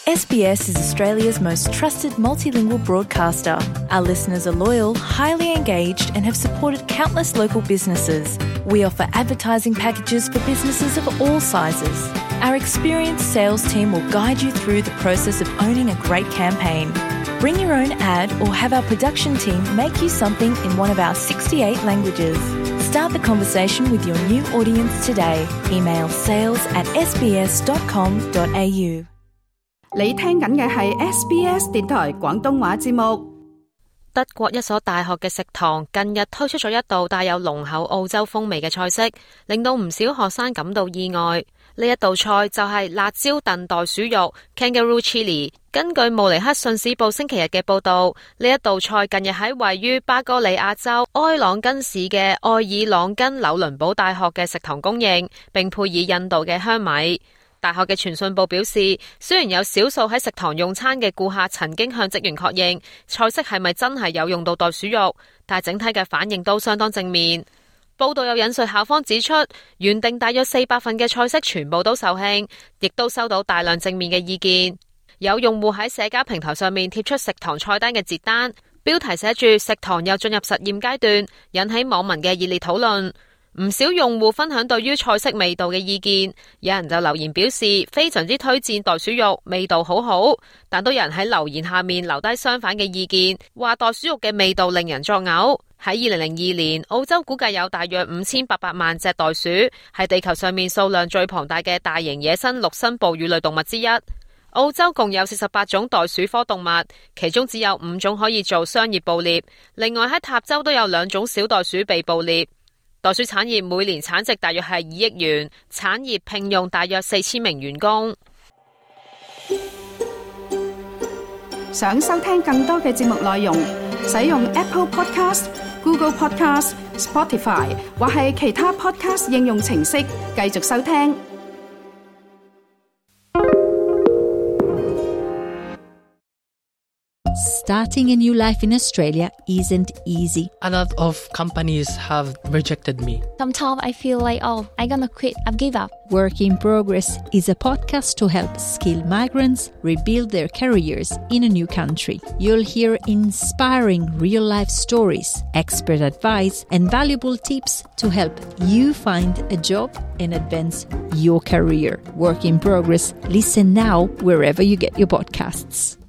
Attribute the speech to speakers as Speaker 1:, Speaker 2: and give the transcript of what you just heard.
Speaker 1: SBS is Australia's most trusted multilingual broadcaster. Our listeners are loyal, highly engaged, and have supported countless local businesses. We offer advertising packages for businesses of all sizes. Our experienced sales team will guide you through the process of owning a great campaign. Bring your own ad or have our production team make you something in one of our 68 languages. Start the conversation with your new audience today. Email sales@sbs.com.au。
Speaker 2: 你聽緊嘅係 SBS 電台廣東話節目。
Speaker 3: 德國一所大學嘅食堂近日推出咗一道帶有濃厚澳洲風味嘅菜式，令到唔少學生感到意外。呢一道菜就係辣椒燉袋鼠肉 Kangaroo Chili。根據慕尼黑信使報星期日嘅報導，呢一道菜近日喺位於巴哥里亞州埃朗根市嘅愛爾朗根紐倫堡大學嘅食堂供應，並配以印度嘅香米。大學嘅傳訊部表示，雖然有少數喺食堂用餐嘅顧客曾經向職員確認菜式係咪真係有用到袋鼠肉，但係整體嘅反應都相當正面。報道有引述校方指出，原定大約400份嘅菜式全部都售罄，亦都收到大量正面嘅意見。有用戶喺社交平台上面貼出食堂菜單嘅截單，標題寫住食堂又進入實驗階段，引起網民嘅熱烈討論。唔少用戶分享對於菜式味道嘅意見，有人就留言表示非常之推薦袋鼠肉，味道好好，但都有人喺留言下面留低相反嘅意見，話袋鼠肉嘅味道令人作嘔。喺2002年，澳洲估計有大約5800萬隻袋鼠，係地球上面數量最龐大嘅大型野生陸生哺乳類動物之一。澳洲共有48種袋鼠科動物，其中只有5種可以做商業捕獵，另外喺塔州都有2種小袋鼠被捕獵。袋鼠產業每年產值大約係2億元，產業聘用大約4000名員工。
Speaker 2: 想收聽更多嘅節目內容，使用 Apple Podcast、Google Podcast、Spotify 或係其他 Podcast 應用程式繼續收聽。
Speaker 4: Starting a new life in Australia isn't easy.
Speaker 5: A lot of companies have rejected me.
Speaker 6: Sometimes I feel like, I'm gonna quit, I've give up.
Speaker 4: Work in Progress is a podcast to help skilled migrants rebuild their careers in a new country. You'll hear inspiring real-life stories, expert advice, and valuable tips to help you find a job and advance your career. Work in Progress. Listen now wherever you get your podcasts.